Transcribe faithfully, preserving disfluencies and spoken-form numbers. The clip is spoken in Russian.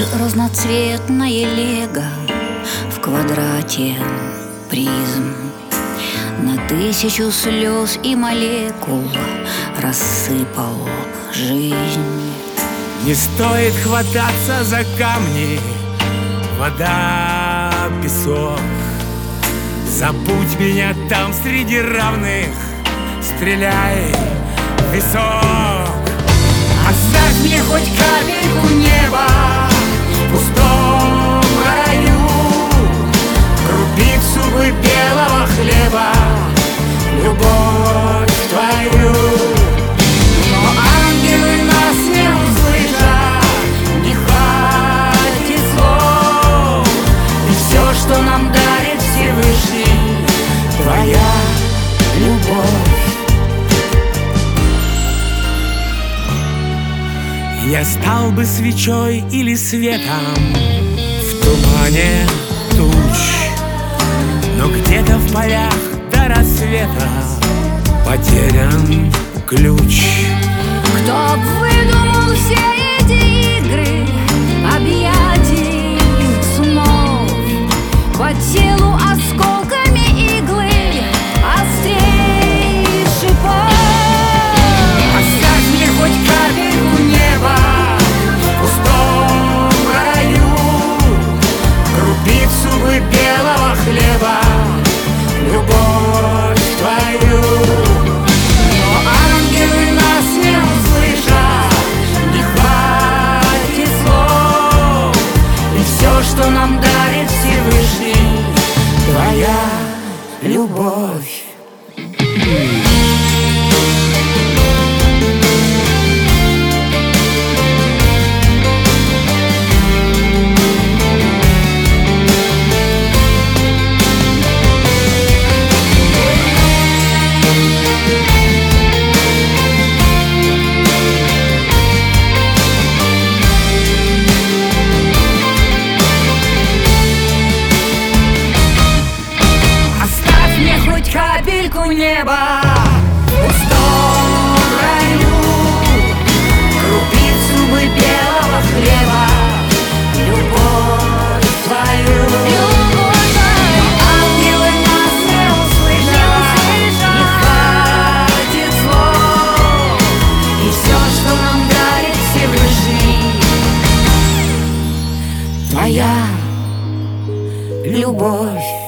разноцветное лего в квадрате призм. На тысячу слез и молекул рассыпал жизнь. Не стоит хвататься за камни, вода, песок. Забудь меня там среди равных, стреляй в висок. Оставь мне хоть капельку неба в пустом раю, крупицу белого хлеба, любовь твою. Но ангелы нас не услышат, не хватит слов, и все, что нам дарит Всевышний, твоя любовь. Я стал бы свечой или светом в тумане туч, но где-то в полях до рассвета потерян ключ. Кто б выдумал все эти игры, объятий снов, по телу осколками иглы, острей шипов. Оставь мне хоть капельку неба в пустом раю, крупицу бы белого хлеба, любовь твою. Но ангелы нас не услышат, не хватит слов, и все, что нам дарит Всевышний, твоя любовь. Капельку неба в пустом раю, крупицу бы белого хлеба, любовь твою. Любовь твою. Но ангелы нас не услышат, не хватит слов, и все, что нам дарит Всевышний, твоя любовь.